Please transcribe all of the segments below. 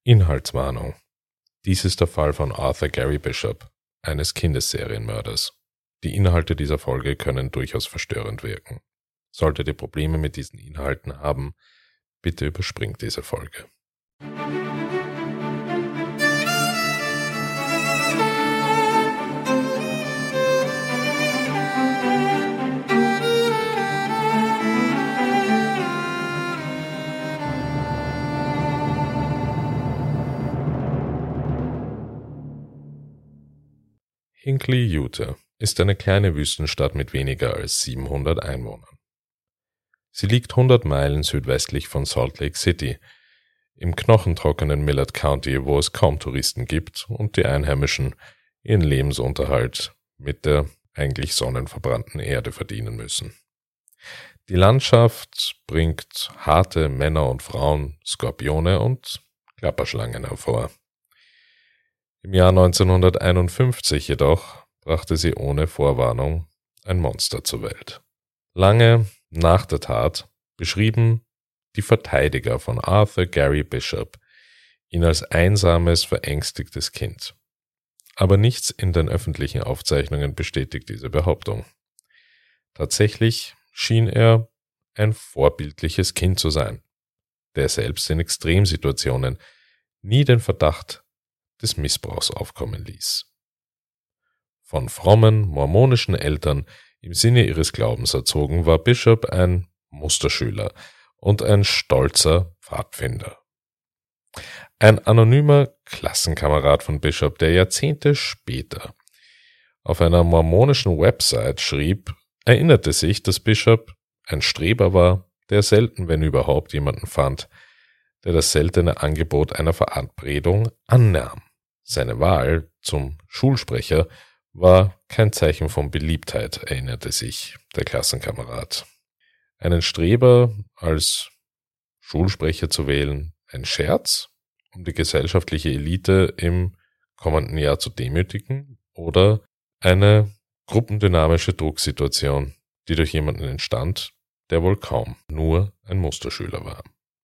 Inhaltswarnung. Dies ist der Fall von Arthur Gary Bishop, eines Kindesserienmörders. Die Inhalte dieser Folge können durchaus verstörend wirken. Solltet ihr Probleme mit diesen Inhalten haben, bitte überspringt diese Folge. Hinckley, Utah, ist eine kleine Wüstenstadt mit weniger als 700 Einwohnern. Sie liegt 100 Meilen südwestlich von Salt Lake City, im knochentrockenen Millard County, wo es kaum Touristen gibt und die Einheimischen ihren Lebensunterhalt mit der eigentlich sonnenverbrannten Erde verdienen müssen. Die Landschaft bringt harte Männer und Frauen, Skorpione und Klapperschlangen hervor. Im Jahr 1951 jedoch brachte sie ohne Vorwarnung ein Monster zur Welt. Lange nach der Tat beschrieben die Verteidiger von Arthur Gary Bishop ihn als einsames, verängstigtes Kind. Aber nichts in den öffentlichen Aufzeichnungen bestätigt diese Behauptung. Tatsächlich schien er ein vorbildliches Kind zu sein, der selbst in Extremsituationen nie den Verdacht des Missbrauchs aufkommen ließ. Von frommen, mormonischen Eltern im Sinne ihres Glaubens erzogen, war Bishop ein Musterschüler und ein stolzer Pfadfinder. Ein anonymer Klassenkamerad von Bishop, der Jahrzehnte später auf einer mormonischen Website schrieb, erinnerte sich, dass Bishop ein Streber war, der selten, wenn überhaupt, jemanden fand, der das seltene Angebot einer Verabredung annahm. Seine Wahl zum Schulsprecher war kein Zeichen von Beliebtheit, erinnerte sich der Klassenkamerad. Einen Streber als Schulsprecher zu wählen, ein Scherz, um die gesellschaftliche Elite im kommenden Jahr zu demütigen, oder eine gruppendynamische Drucksituation, die durch jemanden entstand, der wohl kaum nur ein Musterschüler war.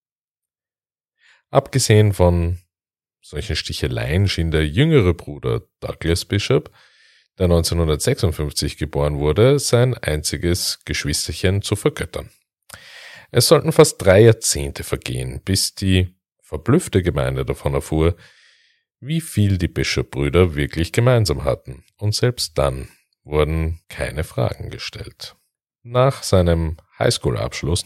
Abgesehen von solchen Sticheleien schien der jüngere Bruder Douglas Bishop, der 1956 geboren wurde, sein einziges Geschwisterchen zu vergöttern. Es sollten fast 3 Jahrzehnte vergehen, bis die verblüffte Gemeinde davon erfuhr, wie viel die Bishop-Brüder wirklich gemeinsam hatten, und selbst dann wurden keine Fragen gestellt. Nach seinem Highschool-Abschluss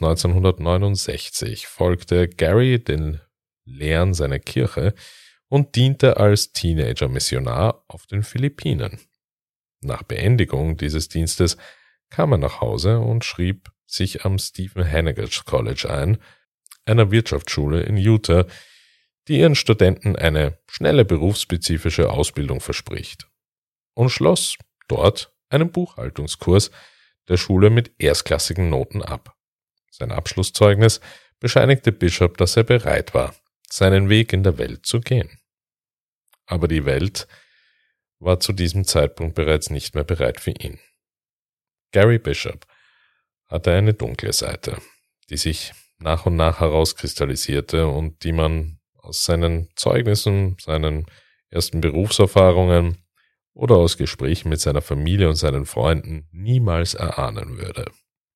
1969 folgte Gary den Lehren seiner Kirche und diente als Teenager-Missionar auf den Philippinen. Nach Beendigung dieses Dienstes kam er nach Hause und schrieb sich am Stephen Henniges College ein, einer Wirtschaftsschule in Utah, die ihren Studenten eine schnelle berufsspezifische Ausbildung verspricht, und schloss dort einen Buchhaltungskurs der Schule mit erstklassigen Noten ab. Sein Abschlusszeugnis bescheinigte Bishop, dass er bereit war, seinen Weg in der Welt zu gehen. Aber die Welt war zu diesem Zeitpunkt bereits nicht mehr bereit für ihn. Gary Bishop hatte eine dunkle Seite, die sich nach und nach herauskristallisierte und die man aus seinen Zeugnissen, seinen ersten Berufserfahrungen oder aus Gesprächen mit seiner Familie und seinen Freunden niemals erahnen würde.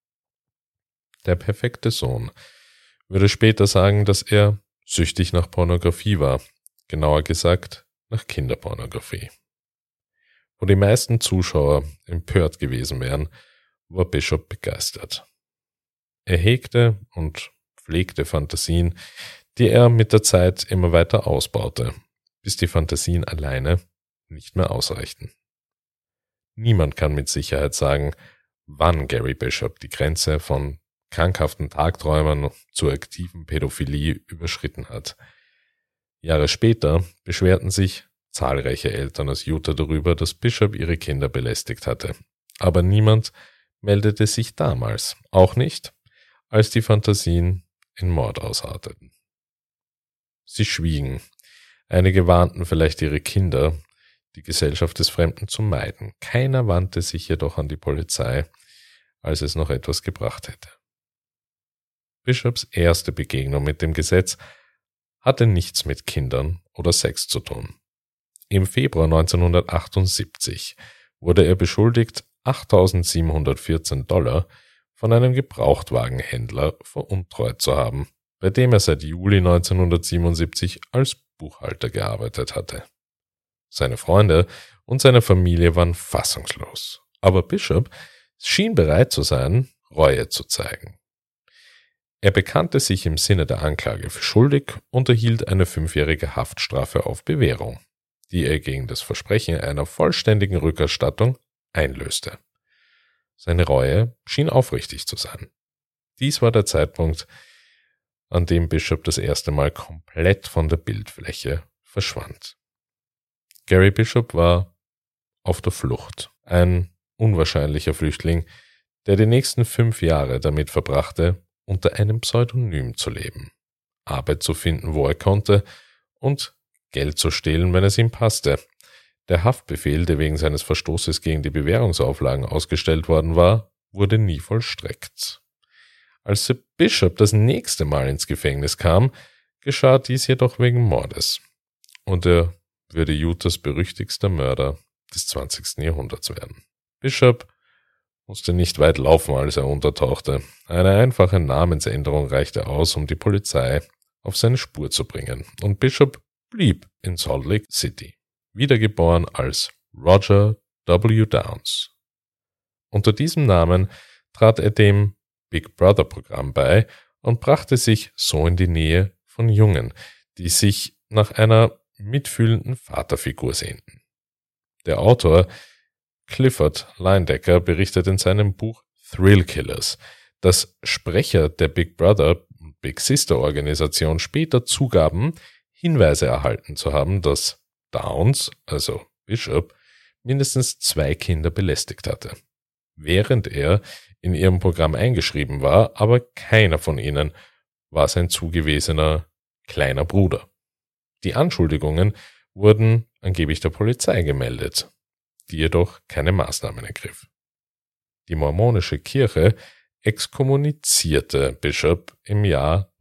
Der perfekte Sohn würde später sagen, dass er süchtig nach Pornografie war, genauer gesagt nach Kinderpornografie. Wo die meisten Zuschauer empört gewesen wären, war Bishop begeistert. Er hegte und pflegte Fantasien, die er mit der Zeit immer weiter ausbaute, bis die Fantasien alleine nicht mehr ausreichten. Niemand kann mit Sicherheit sagen, wann Gary Bishop die Grenze von krankhaften Tagträumern zur aktiven Pädophilie überschritten hat. Jahre später beschwerten sich zahlreiche Eltern aus Utah darüber, dass Bishop ihre Kinder belästigt hatte. Aber niemand meldete sich damals, auch nicht, als die Fantasien in Mord ausarteten. Sie schwiegen. Einige warnten vielleicht ihre Kinder, die Gesellschaft des Fremden zu meiden. Keiner wandte sich jedoch an die Polizei, als es noch etwas gebracht hätte. Bishops erste Begegnung mit dem Gesetz hatte nichts mit Kindern oder Sex zu tun. Im Februar 1978 wurde er beschuldigt, $8.714 von einem Gebrauchtwagenhändler veruntreut zu haben, bei dem er seit Juli 1977 als Buchhalter gearbeitet hatte. Seine Freunde und seine Familie waren fassungslos, aber Bishop schien bereit zu sein, Reue zu zeigen. Er bekannte sich im Sinne der Anklage für schuldig und erhielt eine 5-jährige Haftstrafe auf Bewährung, die er gegen das Versprechen einer vollständigen Rückerstattung einlöste. Seine Reue schien aufrichtig zu sein. Dies war der Zeitpunkt, an dem Bishop das erste Mal komplett von der Bildfläche verschwand. Gary Bishop war auf der Flucht, ein unwahrscheinlicher Flüchtling, der die nächsten 5 Jahre damit verbrachte, unter einem Pseudonym zu leben, Arbeit zu finden, wo er konnte, und Geld zu stehlen, wenn es ihm passte. Der Haftbefehl, der wegen seines Verstoßes gegen die Bewährungsauflagen ausgestellt worden war, wurde nie vollstreckt. Als Bishop das nächste Mal ins Gefängnis kam, geschah dies jedoch wegen Mordes. Und er würde Utahs berüchtigster Mörder des 20. Jahrhunderts werden. Bishop musste nicht weit laufen, als er untertauchte. Eine einfache Namensänderung reichte aus, um die Polizei auf seine Spur zu bringen. Und Bishop blieb in Salt Lake City, wiedergeboren als Roger W. Downs. Unter diesem Namen trat er dem Big Brother Programm bei und brachte sich so in die Nähe von Jungen, die sich nach einer mitfühlenden Vaterfigur sehnten. Der Autor Clifford Leyendecker berichtet in seinem Buch Thrill Killers, dass Sprecher der Big Brother und Big Sister Organisation später zugaben, Hinweise erhalten zu haben, dass Downs, also Bishop, mindestens 2 Kinder belästigt hatte, während er in ihrem Programm eingeschrieben war, aber keiner von ihnen war sein zugewesener kleiner Bruder. Die Anschuldigungen wurden angeblich der Polizei gemeldet, die jedoch keine Maßnahmen ergriff. Die mormonische Kirche exkommunizierte Bishop im Jahr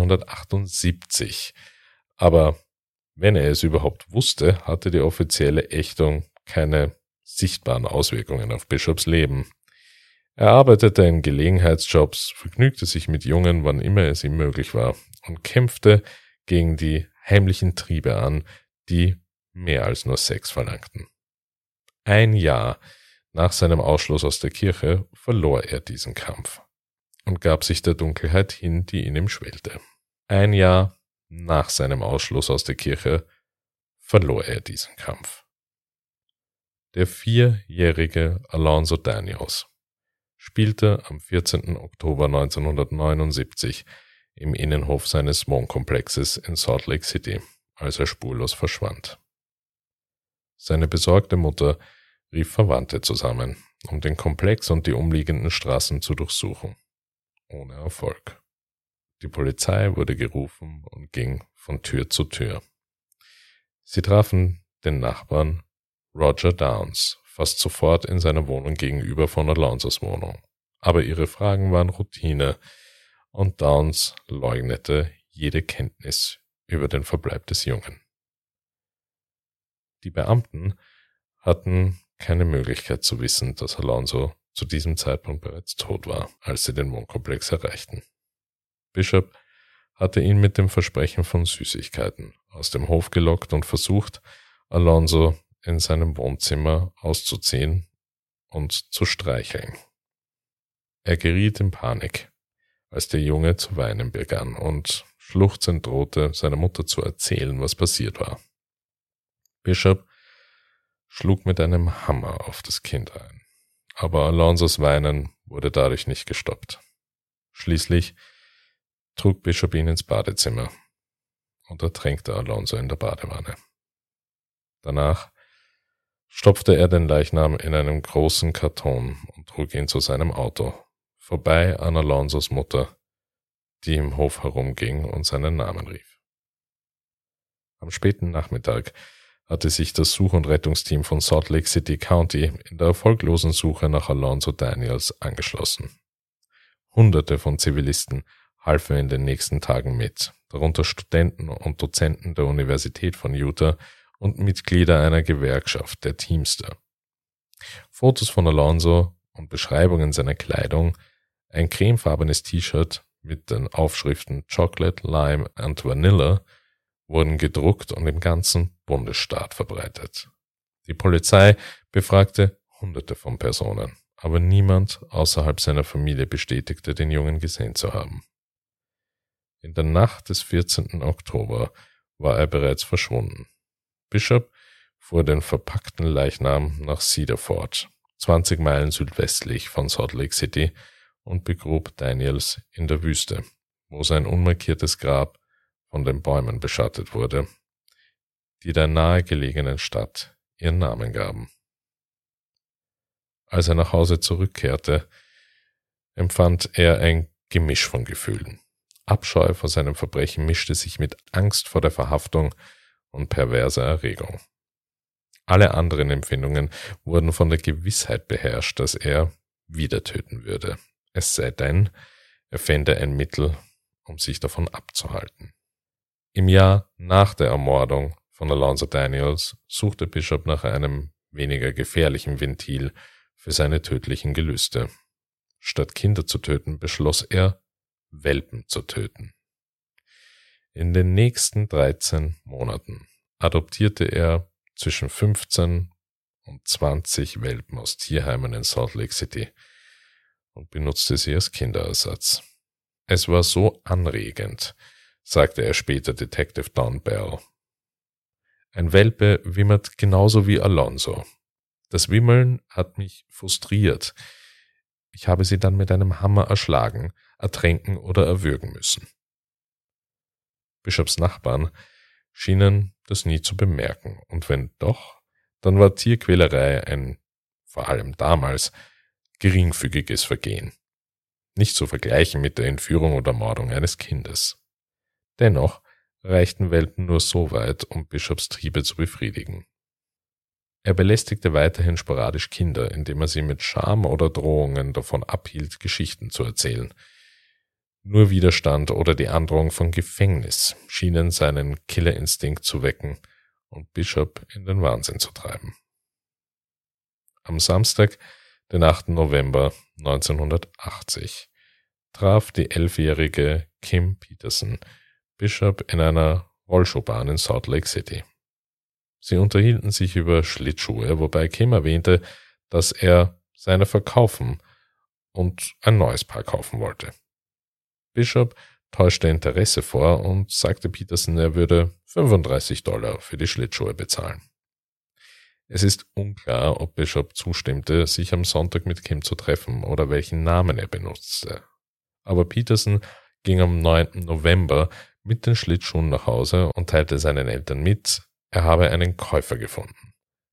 1978, aber wenn er es überhaupt wusste, hatte die offizielle Ächtung keine sichtbaren Auswirkungen auf Bishops Leben. Er arbeitete in Gelegenheitsjobs, vergnügte sich mit Jungen, wann immer es ihm möglich war, und kämpfte gegen die heimlichen Triebe an, die mehr als nur Sex verlangten. 1 Jahr nach seinem Ausschluss aus der Kirche verlor er diesen Kampf und gab sich der Dunkelheit hin, die in ihm schwelte. 1 Jahr nach seinem Ausschluss aus der Kirche verlor er diesen Kampf. Der 4-jährige Alonzo Daniels spielte am 14. Oktober 1979 im Innenhof seines Wohnkomplexes in Salt Lake City, als er spurlos verschwand. Seine besorgte Mutter rief Verwandte zusammen, um den Komplex und die umliegenden Straßen zu durchsuchen. Ohne Erfolg. Die Polizei wurde gerufen und ging von Tür zu Tür. Sie trafen den Nachbarn Roger Downs fast sofort in seiner Wohnung gegenüber von Alonzos Wohnung. Aber ihre Fragen waren Routine und Downs leugnete jede Kenntnis über den Verbleib des Jungen. Die Beamten hatten keine Möglichkeit zu wissen, dass Alonzo zu diesem Zeitpunkt bereits tot war, als sie den Wohnkomplex erreichten. Bishop hatte ihn mit dem Versprechen von Süßigkeiten aus dem Hof gelockt und versucht, Alonzo in seinem Wohnzimmer auszuziehen und zu streicheln. Er geriet in Panik, als der Junge zu weinen begann und schluchzend drohte, seiner Mutter zu erzählen, was passiert war. Bishop schlug mit einem Hammer auf das Kind ein, aber Alonzos Weinen wurde dadurch nicht gestoppt. Schließlich trug Bishop ihn ins Badezimmer und ertränkte Alonzo in der Badewanne. Danach stopfte er den Leichnam in einen großen Karton und trug ihn zu seinem Auto, vorbei an Alonzos Mutter, die im Hof herumging und seinen Namen rief. Am späten Nachmittag hatte sich das Such- und Rettungsteam von Salt Lake City County in der erfolglosen Suche nach Alonzo Daniels angeschlossen. Hunderte von Zivilisten half er in den nächsten Tagen mit, darunter Studenten und Dozenten der Universität von Utah und Mitglieder einer Gewerkschaft, der Teamster. Fotos von Alonzo und Beschreibungen seiner Kleidung, ein cremefarbenes T-Shirt mit den Aufschriften Chocolate, Lime und Vanilla, wurden gedruckt und im ganzen Bundesstaat verbreitet. Die Polizei befragte Hunderte von Personen, aber niemand außerhalb seiner Familie bestätigte, den Jungen gesehen zu haben. In der Nacht des 14. Oktober war er bereits verschwunden. Bishop fuhr den verpackten Leichnam nach Cedar Fort, 20 Meilen südwestlich von Salt Lake City, und begrub Daniels in der Wüste, wo sein unmarkiertes Grab von den Bäumen beschattet wurde, die der nahegelegenen Stadt ihren Namen gaben. Als er nach Hause zurückkehrte, empfand er ein Gemisch von Gefühlen. Abscheu vor seinem Verbrechen mischte sich mit Angst vor der Verhaftung und perverser Erregung. Alle anderen Empfindungen wurden von der Gewissheit beherrscht, dass er wieder töten würde. Es sei denn, er fände ein Mittel, um sich davon abzuhalten. Im Jahr nach der Ermordung von Alonzo Daniels suchte Bishop nach einem weniger gefährlichen Ventil für seine tödlichen Gelüste. Statt Kinder zu töten, beschloss er, Welpen zu töten. In den nächsten 13 Monaten adoptierte er zwischen 15 und 20 Welpen aus Tierheimen in Salt Lake City und benutzte sie als Kinderersatz. Es war so anregend, sagte er später Detective Don Bell. Ein Welpe wimmert genauso wie Alonzo. Das Wimmeln hat mich frustriert. Ich habe sie dann mit einem Hammer erschlagen, ertränken oder erwürgen müssen. Bishops Nachbarn schienen das nie zu bemerken, und wenn doch, dann war Tierquälerei ein, vor allem damals, geringfügiges Vergehen, nicht zu vergleichen mit der Entführung oder Mordung eines Kindes. Dennoch reichten Welpen nur so weit, um Bishops Triebe zu befriedigen. Er belästigte weiterhin sporadisch Kinder, indem er sie mit Scham oder Drohungen davon abhielt, Geschichten zu erzählen. Nur Widerstand oder die Androhung von Gefängnis schienen seinen Killerinstinkt zu wecken und Bishop in den Wahnsinn zu treiben. Am Samstag, den 8. November 1980, traf die 11-jährige Kim Peterson Bishop in einer Rollschuhbahn in Salt Lake City. Sie unterhielten sich über Schlittschuhe, wobei Kim erwähnte, dass er seine verkaufen und ein neues Paar kaufen wollte. Bishop täuschte Interesse vor und sagte Peterson, er würde $35 für die Schlittschuhe bezahlen. Es ist unklar, ob Bishop zustimmte, sich am Sonntag mit Kim zu treffen oder welchen Namen er benutzte. Aber Peterson ging am 9. November mit den Schlittschuhen nach Hause und teilte seinen Eltern mit, er habe einen Käufer gefunden.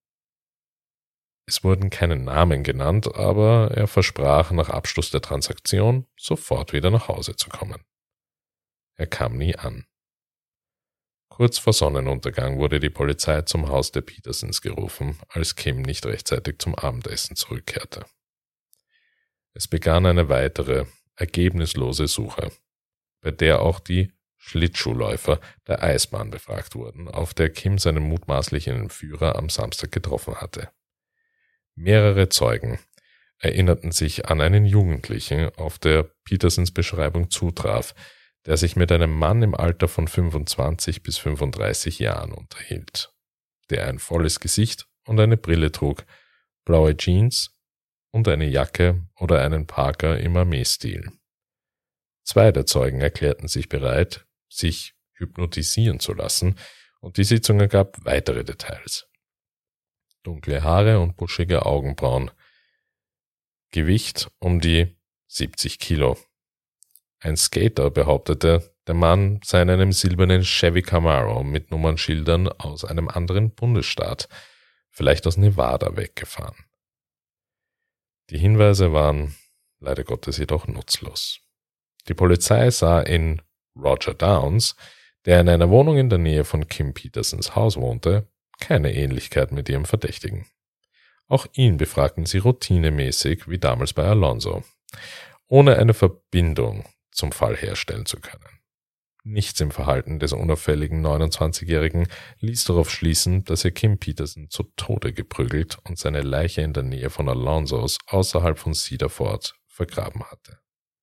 Es wurden keine Namen genannt, aber er versprach nach Abschluss der Transaktion sofort wieder nach Hause zu kommen. Er kam nie an. Kurz vor Sonnenuntergang wurde die Polizei zum Haus der Petersons gerufen, als Kim nicht rechtzeitig zum Abendessen zurückkehrte. Es begann eine weitere, ergebnislose Suche, bei der auch die Schlittschuhläufer der Eisbahn befragt wurden, auf der Kim seinen mutmaßlichen Entführer am Samstag getroffen hatte. Mehrere Zeugen erinnerten sich an einen Jugendlichen, auf der Petersons Beschreibung zutraf, der sich mit einem Mann im Alter von 25 bis 35 Jahren unterhielt, der ein volles Gesicht und eine Brille trug, blaue Jeans und eine Jacke oder einen Parker im Armeestil. 2 der Zeugen erklärten sich bereit, sich hypnotisieren zu lassen, und die Sitzung ergab weitere Details. Dunkle Haare und buschige Augenbrauen. Gewicht um die 70 Kilo. Ein Skater behauptete, der Mann sei in einem silbernen Chevy Camaro mit Nummernschildern aus einem anderen Bundesstaat, vielleicht aus Nevada, weggefahren. Die Hinweise waren leider Gottes jedoch nutzlos. Die Polizei sah in Roger Downs, der in einer Wohnung in der Nähe von Kim Petersons Haus wohnte, keine Ähnlichkeit mit ihrem Verdächtigen. Auch ihn befragten sie routinemäßig wie damals bei Alonzo. Ohne eine Verbindung zum Fall herstellen zu können. Nichts im Verhalten des unauffälligen 29-Jährigen ließ darauf schließen, dass er Kim Peterson zu Tode geprügelt und seine Leiche in der Nähe von Alonsos außerhalb von Cedar Fort vergraben hatte.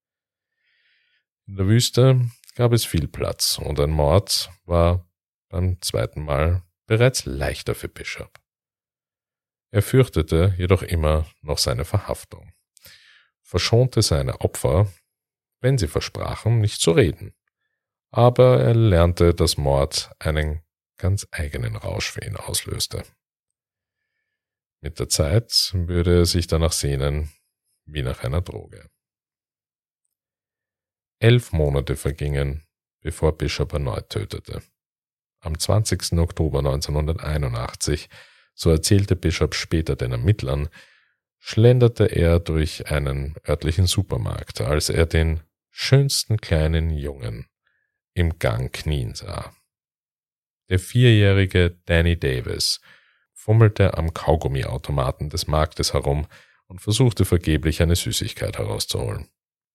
In der Wüste gab es viel Platz und ein Mord war beim zweiten Mal bereits leichter für Bishop. Er fürchtete jedoch immer noch seine Verhaftung, verschonte seine Opfer, wenn sie versprachen, nicht zu reden. Aber er lernte, dass Mord einen ganz eigenen Rausch für ihn auslöste. Mit der Zeit würde er sich danach sehnen, wie nach einer Droge. 11 Monate vergingen, bevor Bishop erneut tötete. Am 20. Oktober 1981, so erzählte Bishop später den Ermittlern, schlenderte er durch einen örtlichen Supermarkt, als er den schönsten kleinen Jungen im Gang knien sah. Der 4-jährige Danny Davis fummelte am Kaugummiautomaten des Marktes herum und versuchte vergeblich eine Süßigkeit herauszuholen.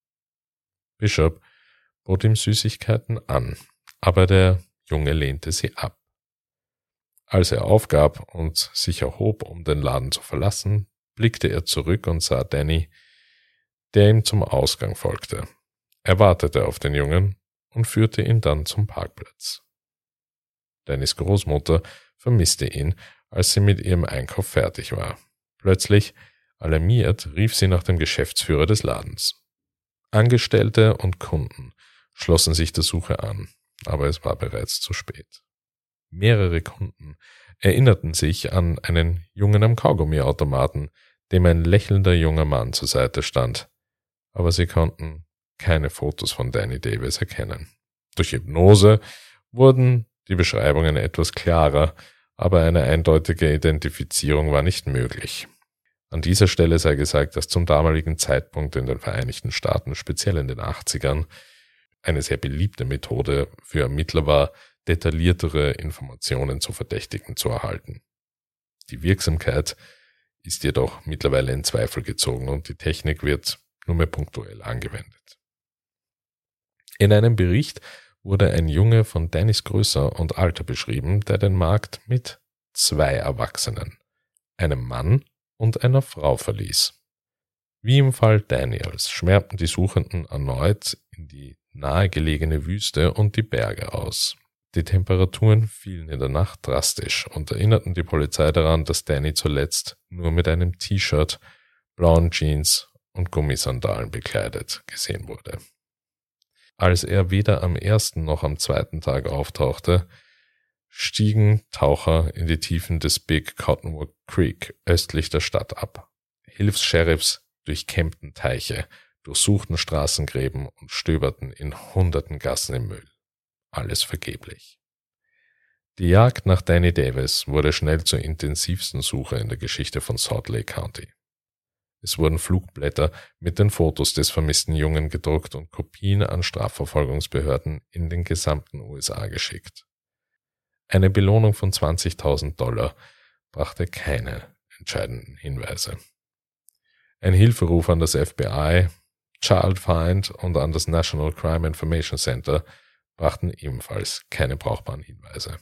Bishop bot ihm Süßigkeiten an, aber der Junge lehnte sie ab. Als er aufgab und sich erhob, um den Laden zu verlassen, blickte er zurück und sah Danny, der ihm zum Ausgang folgte. Er wartete auf den Jungen und führte ihn dann zum Parkplatz. Dannys Großmutter vermisste ihn, als sie mit ihrem Einkauf fertig war. Plötzlich, alarmiert, rief sie nach dem Geschäftsführer des Ladens. Angestellte und Kunden schlossen sich der Suche an, aber es war bereits zu spät. Mehrere Kunden erinnerten sich an einen Jungen am Kaugummiautomaten, dem ein lächelnder junger Mann zur Seite stand, aber sie konnten keine Fotos von Danny Davis erkennen. Durch Hypnose wurden die Beschreibungen etwas klarer, aber eine eindeutige Identifizierung war nicht möglich. An dieser Stelle sei gesagt, dass zum damaligen Zeitpunkt in den Vereinigten Staaten, speziell in den 80ern, eine sehr beliebte Methode für Ermittler war, detailliertere Informationen zu Verdächtigen zu erhalten. Die Wirksamkeit ist jedoch mittlerweile in Zweifel gezogen und die Technik wird nur mehr punktuell angewendet. In einem Bericht wurde ein Junge von Dannys Größe und Alter beschrieben, der den Markt mit 2 Erwachsenen, einem Mann und einer Frau verließ. Wie im Fall Daniels schwärmten die Suchenden erneut in die nahegelegene Wüste und die Berge aus. Die Temperaturen fielen in der Nacht drastisch und erinnerten die Polizei daran, dass Danny zuletzt nur mit einem T-Shirt, blauen Jeans und Gummisandalen bekleidet gesehen wurde. Als er weder am ersten noch am zweiten Tag auftauchte, stiegen Taucher in die Tiefen des Big Cottonwood Creek östlich der Stadt ab. Hilfs-Sheriffs durchkämmten Teiche, durchsuchten Straßengräben und stöberten in hunderten Gassen im Müll. Alles vergeblich. Die Jagd nach Danny Davis wurde schnell zur intensivsten Suche in der Geschichte von Salt Lake County. Es wurden Flugblätter mit den Fotos des vermissten Jungen gedruckt und Kopien an Strafverfolgungsbehörden in den gesamten USA geschickt. Eine Belohnung von $20.000 brachte keine entscheidenden Hinweise. Ein Hilferuf an das FBI, Child Find und an das National Crime Information Center brachten ebenfalls keine brauchbaren Hinweise.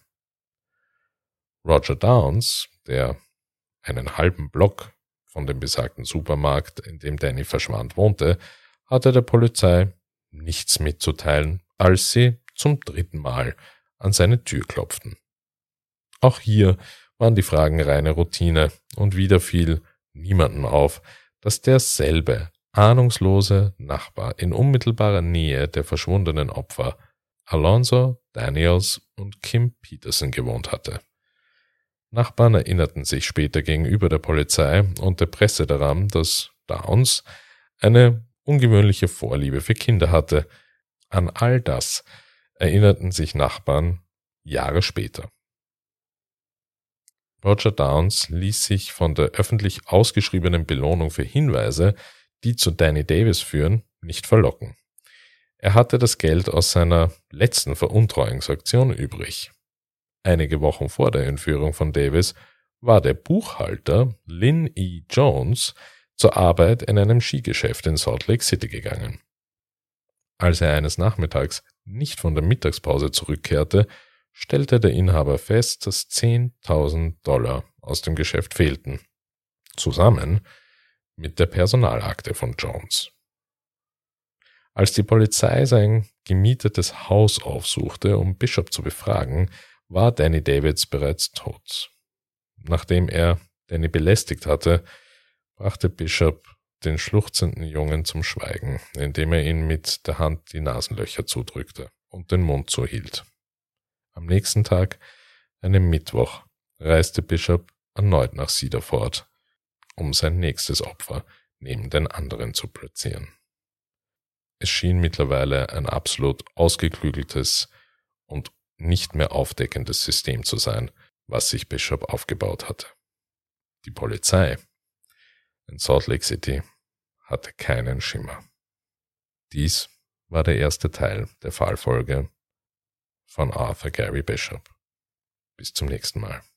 Roger Downs, der einen halben Block von dem besagten Supermarkt, in dem Danny verschwand, wohnte, hatte der Polizei nichts mitzuteilen, als sie zum 3. Mal an seine Tür klopften. Auch hier waren die Fragen reine Routine und wieder fiel niemandem auf, dass derselbe ahnungslose Nachbar in unmittelbarer Nähe der verschwundenen Opfer Alonzo, Daniels und Kim Peterson gewohnt hatte. Nachbarn erinnerten sich später gegenüber der Polizei und der Presse daran, dass Downs eine ungewöhnliche Vorliebe für Kinder hatte. An all das erinnerten sich Nachbarn Jahre später. Roger Downs ließ sich von der öffentlich ausgeschriebenen Belohnung für Hinweise, die zu Danny Davis führen, nicht verlocken. Er hatte das Geld aus seiner letzten Veruntreuungsaktion übrig. Einige Wochen vor der Entführung von Davis war der Buchhalter Lynn E. Jones zur Arbeit in einem Skigeschäft in Salt Lake City gegangen. Als er eines Nachmittags nicht von der Mittagspause zurückkehrte, stellte der Inhaber fest, dass $10.000 aus dem Geschäft fehlten, zusammen mit der Personalakte von Jones. Als die Polizei sein gemietetes Haus aufsuchte, um Bishop zu befragen, war Danny Davids bereits tot. Nachdem er Danny belästigt hatte, brachte Bishop den schluchzenden Jungen zum Schweigen, indem er ihn mit der Hand die Nasenlöcher zudrückte und den Mund zuhielt. Am nächsten Tag, einem Mittwoch, reiste Bishop erneut nach Cedar Fort, um sein nächstes Opfer neben den anderen zu platzieren. Es schien mittlerweile ein absolut ausgeklügeltes und nicht mehr aufdeckendes System zu sein, was sich Bishop aufgebaut hatte. Die Polizei in Salt Lake City hatte keinen Schimmer. Dies war der erste Teil der Fallfolge von Arthur Gary Bishop. Bis zum nächsten Mal.